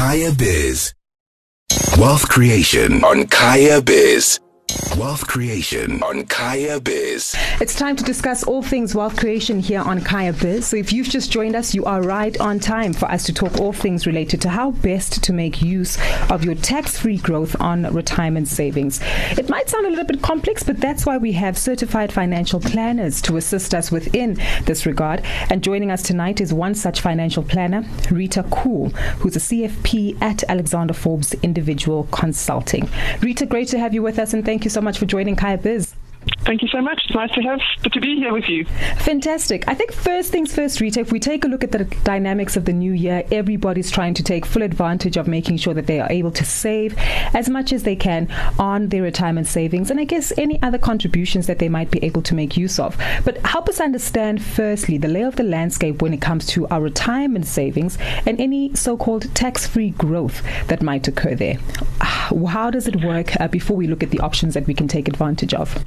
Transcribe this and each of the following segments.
Kaya Biz. Wealth creation on Kaya Biz. Wealth creation on Kaya Biz. It's time to discuss all things wealth creation here on Kaya Biz. So if you've just joined us, you are right on time for us to talk all things related to how best to make use of your tax-free growth on retirement savings. It might sound a little bit complex, but that's why we have certified financial planners to assist us within this regard. And joining us tonight is one such financial planner, Rita Cool, who's a CFP at Alexander Forbes Individual Consulting. Rita, great to have you with us, and thank you so much for joining Kaya Biz. Thank you so much. It's nice to be here with you. Fantastic. I think first things first, Rita, if we take a look at the dynamics of the new year, everybody's trying to take full advantage of making sure that they are able to save as much as they can on their retirement savings, and I guess any other contributions that they might be able to make use of. But help us understand firstly the lay of the landscape when it comes to our retirement savings and any so-called tax-free growth that might occur there. How does it work before we look at the options that we can take advantage of?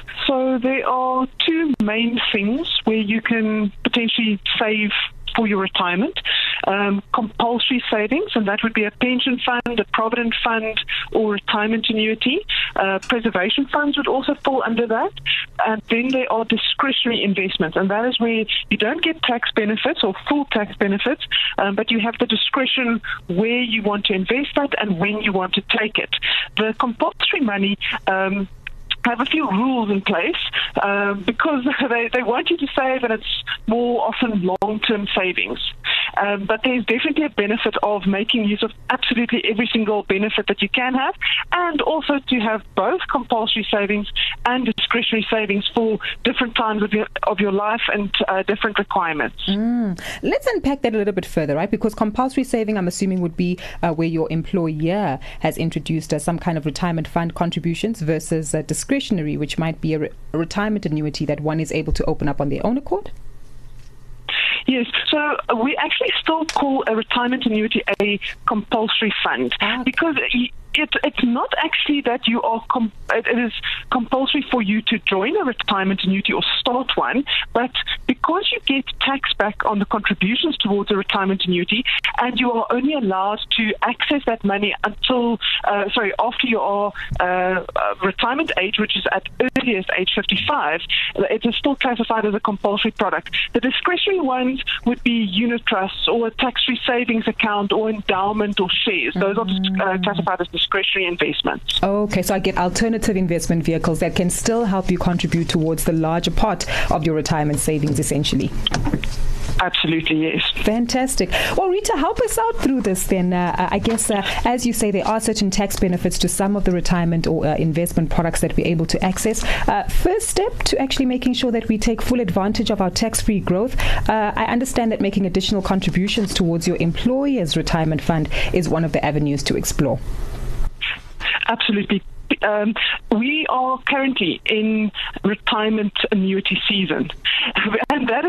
So there are two main things where you can potentially save for your retirement. Compulsory savings, and that would be a pension fund, a provident fund, or retirement annuity. Preservation funds would also fall under that. And then there are discretionary investments, and that is where you don't get tax benefits or full tax benefits, but you have the discretion where you want to invest that and when you want to take it. The compulsory money have a few rules in place because they want you to save, and it's more often long-term savings. But there's definitely a benefit of making use of absolutely every single benefit that you can have, and also to have both compulsory savings and discretionary savings for different times of your life and different requirements. Let's unpack that a little bit further, right? Because compulsory saving, I'm assuming, would be where your employer has introduced some kind of retirement fund contributions versus discretionary, which might be a retirement annuity that one is able to open up on their own accord? Yes, so we actually still call a retirement annuity a compulsory fund because it's not actually that you are it is compulsory for you to join a retirement annuity or start one, but because you get tax back on the contributions towards a retirement annuity, and you are only allowed to access that money until after your retirement age, which is at earliest age 55, it is still classified as a compulsory product. The discretionary ones would be unit trusts or a tax-free savings account or endowment or shares. Those are classified as discretionary investments. Okay, so I get alternative investment vehicles that can still help you contribute towards the larger part of your retirement savings, essentially. Absolutely, yes. Fantastic. Well, Rita, help us out through this then. I guess, as you say, there are certain tax benefits to some of the retirement or investment products that we're able to access. First step to actually making sure that we take full advantage of our tax-free growth. I understand that making additional contributions towards your employer's retirement fund is one of the avenues to explore. Absolutely. We are currently in retirement annuity season, and that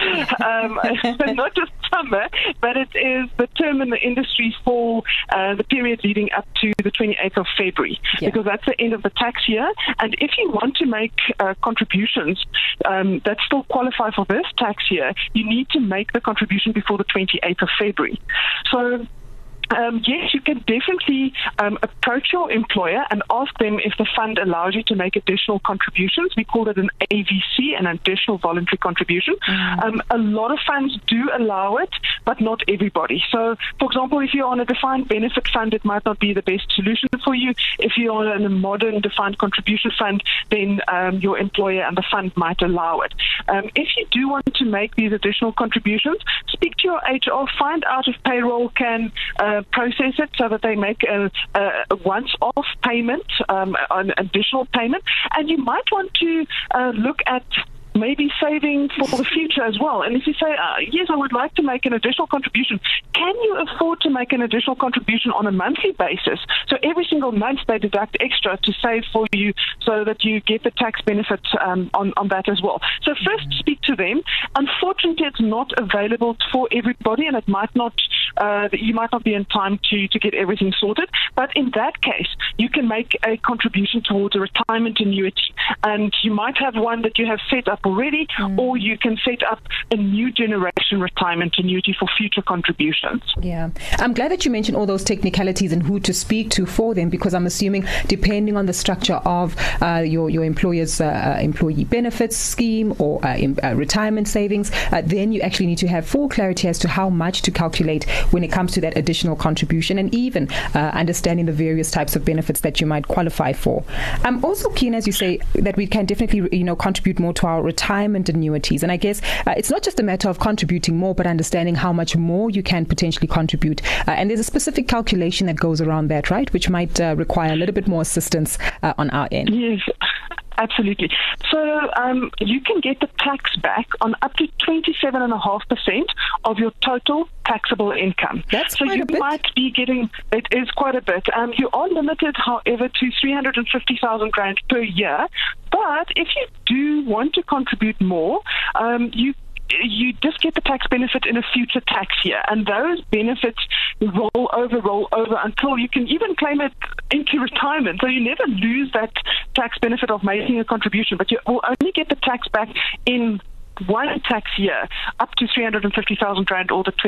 is not just summer, but it is the term in the industry for the period leading up to the 28th of February, because that's the end of the tax year. And if you want to make contributions that still qualify for this tax year, you need to make the contribution before the 28th of February. So yes, you can definitely approach your employer and ask them if the fund allows you to make additional contributions. We call it an AVC, an additional voluntary contribution. A lot of funds do allow it, but not everybody. So, for example, if you're on a defined benefit fund, it might not be the best solution for you. If you're on a modern defined contribution fund, then your employer and the fund might allow it. If you do want to make these additional contributions, speak to your HR, find out if payroll can process it so that they make a once-off payment, an additional payment, and you might want to look at maybe saving for the future as well. And if you say, yes, I would like to make an additional contribution, can you afford to make an additional contribution on a monthly basis? So every single month they deduct extra to save for you so that you get the tax benefits on that as well. So first speak to them. Unfortunately, it's not available for everybody, and it might not, you might not be in time to get everything sorted, But in that case, you can make a contribution towards a retirement annuity. And you might have one that you have set up already, or you can set up a new generation retirement annuity for future contributions. Yeah. I'm glad that you mentioned all those technicalities and who to speak to for them, because I'm assuming depending on the structure of your employer's employee benefits scheme or retirement savings, then you actually need to have full clarity as to how much to calculate when it comes to that additional contribution, and even understanding the various types of benefits that you might qualify for. I'm also keen, as you say, that we can definitely contribute more to our retirement annuities. And I guess it's not just a matter of contributing more, but understanding how much more you can potentially contribute. And there's a specific calculation that goes around that, right, which might require a little bit more assistance on our end. Yes. Absolutely. So you can get the tax back on up to 27.5% of your total taxable income. That's so quite you a bit. might be getting, it is quite a bit. You are limited, however, to 350,000 rand per year. But if you do want to contribute more, you just get the tax benefit in a future tax year, and those benefits roll over until you can even claim it into retirement. So you never lose that tax benefit of making a contribution, but you will only get the tax back in one tax year up to 350,000 rand, or the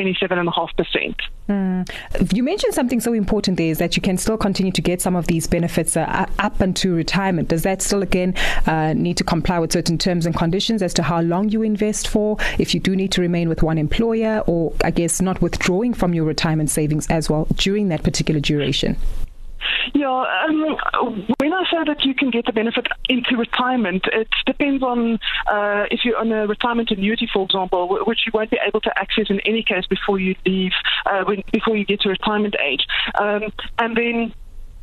27.5%. You mentioned something so important there, is that you can still continue to get some of these benefits up until retirement. Does that still, again, need to comply with certain terms and conditions as to how long you invest for, if you do need to remain with one employer, or I guess not withdrawing from your retirement savings as well during that particular duration? Yeah, when I say that you can get the benefit into retirement, it depends on if you're on a retirement annuity, for example, which you won't be able to access in any case before you leave, before you get to retirement age. And then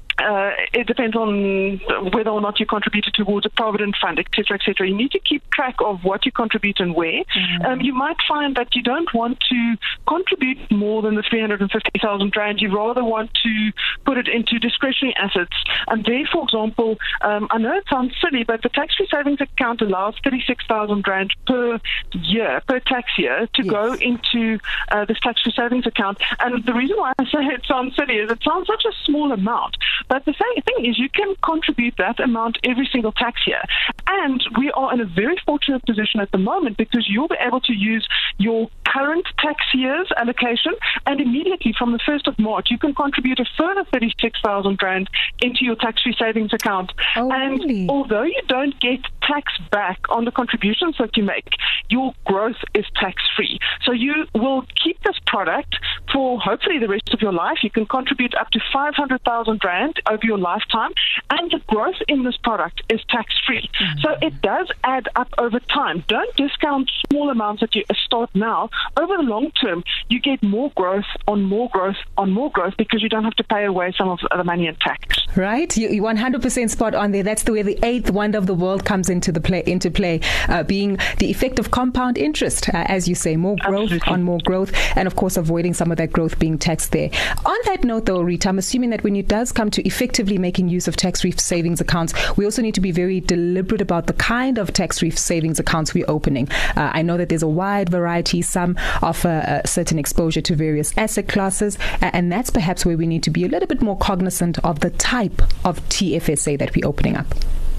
it depends on whether or not you contributed towards a provident fund, etc., etc. You need to keep track of what you contribute and where. You might find that you don't want to contribute more than the 350,000 rand. You rather want to put it into discretionary assets. And there, for example, I know it sounds silly, but the tax-free savings account allows 36,000 rand per year, per tax year, to go into this tax-free savings account. And the reason why I say it sounds silly is it sounds such a small amount. But the same thing is you can contribute that amount every single tax year. And we are in a very fortunate position at the moment, because you'll be able to use your current tax year's allocation, and immediately from the 1st of March, you can contribute a further 36,000 rand into your tax-free savings account. And really? Although you don't get tax back on the contributions that you make, your growth is tax-free. So you will keep this product for hopefully the rest of your life. You can contribute up to 500,000 rand over your lifetime, and the growth in this product is tax-free. So it does add up over time. Don't discount small amounts that you start now. Over the long term, you get more growth on more growth on more growth, because you don't have to pay away some of the money in tax. Right, you're 100% spot on there. That's the way the eighth wonder of the world comes into play, being the effect of compound interest, as you say, more growth on more growth, and of course avoiding some of that growth being taxed there. On that note, though, Rita, I'm assuming that when it does come to effectively making use of tax-free savings accounts, we also need to be very deliberate about the kind of tax-free savings accounts we're opening. I know that there's a wide variety. Some offer a certain exposure to various asset classes, and that's perhaps where we need to be a little bit more cognizant of the type of TFSA that we're opening up.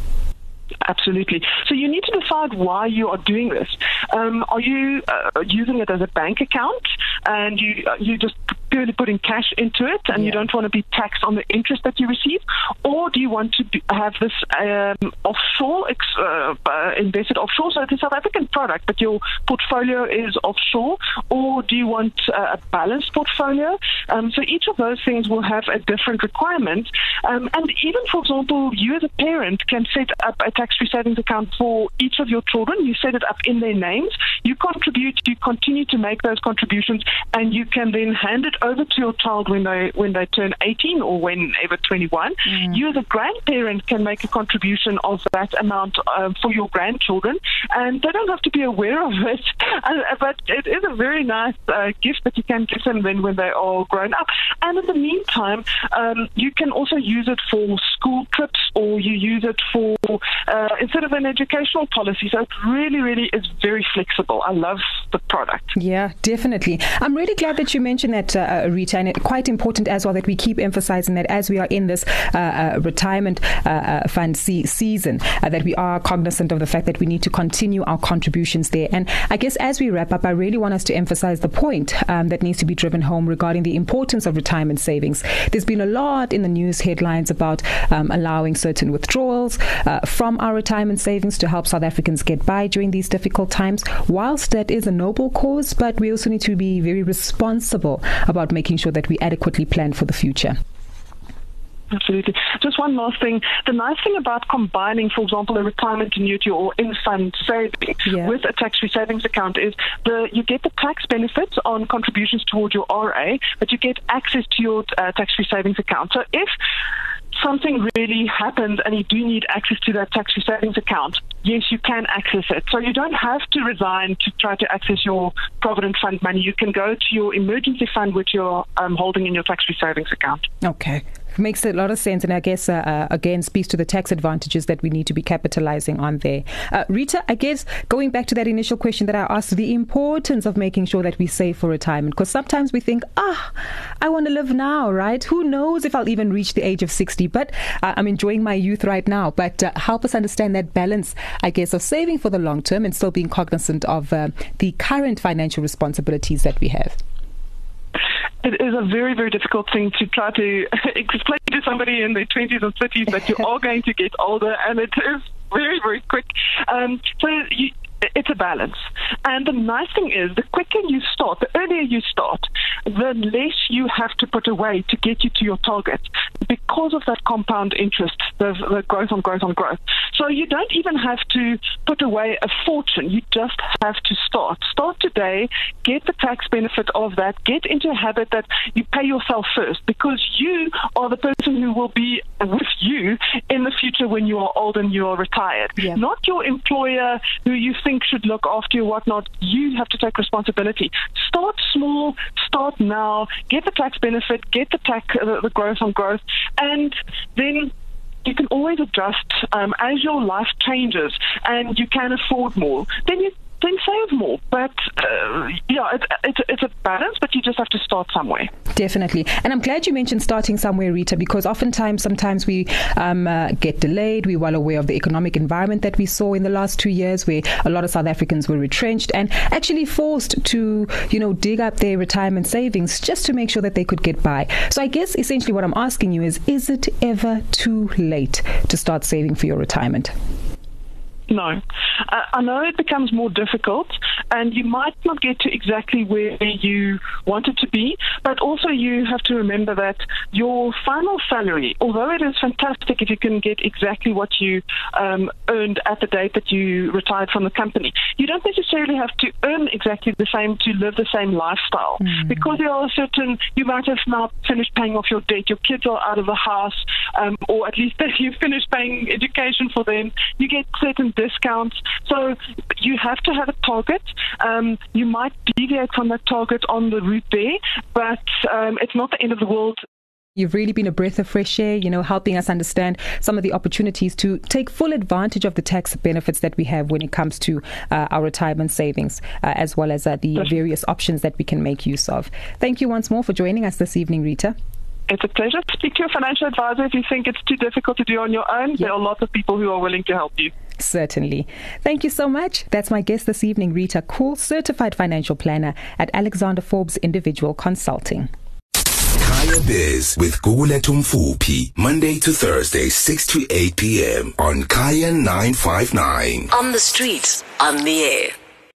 Absolutely. So you need to decide why you are doing this. Are you using it as a bank account, and you just purely putting cash into it, and you don't want to be taxed on the interest that you receive? Or do you want to have this offshore, invested offshore? So it's a South African product, but your portfolio is offshore. Or do you want a balanced portfolio? So each of those things will have a different requirement. And even, for example, you as a parent can set up a tax-free savings account for each of your children. You set it up in their names. You contribute, you continue to make those contributions, and you can then hand it over to your child when they turn 18 or whenever 21. You as a grandparent can make a contribution of that amount for your grandchildren, and they don't have to be aware of it. But it is a very nice gift that you can give them when they are grown up. And in the meantime, you can also use it for school trips, or you use it for instead of an educational policy. So it really, really is very flexible. I love the product. Yeah, definitely. I'm really glad that you mentioned that Rita, and quite important as well that we keep emphasizing that as we are in this retirement fund season, that we are cognizant of the fact that we need to continue our contributions there. And I guess as we wrap up, I really want us to emphasize the point that needs to be driven home regarding the importance of retirement savings. There's been a lot in the news headlines about allowing certain withdrawals from our retirement savings to help South Africans get by during these difficult times. Whilst that is a noble cause, but we also need to be very responsible about making sure that we adequately plan for the future. Absolutely. Just one last thing. The nice thing about combining, for example, a retirement annuity or in-fund saving with a tax-free savings account is you get the tax benefits on contributions towards your RA, but you get access to your tax-free savings account. So if something really happens and you do need access to that tax-free savings account, yes, you can access it. So you don't have to resign to try to access your Provident Fund money. You can go to your emergency fund, which you're holding in your tax-free savings account. Okay. Makes a lot of sense, and I guess, again, speaks to the tax advantages that we need to be capitalizing on there. Rita, I guess, going back to that initial question that I asked, the importance of making sure that we save for retirement, because sometimes we think, I want to live now, right? Who knows if I'll even reach the age of 60, but I'm enjoying my youth right now. But help us understand that balance, I guess, of saving for the long term and still being cognizant of the current financial responsibilities that we have. It is a very, very difficult thing to try to explain to somebody in their 20s and 30s that you are going to get older, and it is very, very quick. It's a balance. And the nice thing is, the quicker you start, the earlier you start, the less you have to put away to get you to your target because of that compound interest, the growth on growth on growth. So you don't even have to put away a fortune. You just have to start. Start today, get the tax benefit of that, get into a habit that you pay yourself first, because you are the person who will be with you in the future when you are old and you are retired. Yeah. Not your employer who you think should look after you, whatnot. You have to take responsibility. Start small, start now, get the tax benefit, get the growth on growth, and then you can always adjust as your life changes and you can afford more. Then save more. But it's a balance, but you just have to start somewhere. Definitely. And I'm glad you mentioned starting somewhere, Rita, because sometimes we get delayed. We're well aware of the economic environment that we saw in the last 2 years, where a lot of South Africans were retrenched and actually forced to, dig up their retirement savings just to make sure that they could get by. So I guess essentially what I'm asking you is it ever too late to start saving for your retirement? No. I know it becomes more difficult and you might not get to exactly where you want it to be, but also you have to remember that your final salary, although it is fantastic if you can get exactly what you earned at the date that you retired from the company, you don't necessarily have to earn exactly the same to live the same lifestyle. Because there are you might have now finished paying off your debt, your kids are out of the house, or at least if you finish paying education for them, you get certain discounts. So you have to have a target. You might deviate from that target on the route there, but it's not the end of the world. You've really been a breath of fresh air, helping us understand some of the opportunities to take full advantage of the tax benefits that we have when it comes to our retirement savings, as well as the various options that we can make use of. Thank you once more for joining us this evening, Rita. It's a pleasure. Speak to your financial advisor if you think it's too difficult to do on your own. There are lots of people who are willing to help you. Certainly. Thank you so much. That's my guest this evening, Rita Cool, certified financial planner at Alexander Forbes Individual Consulting. Kaya Biz with Gugulethu Mfuphi, Monday to Thursday, 6 to 8 p.m. on Kaya 959. On the street, on the air.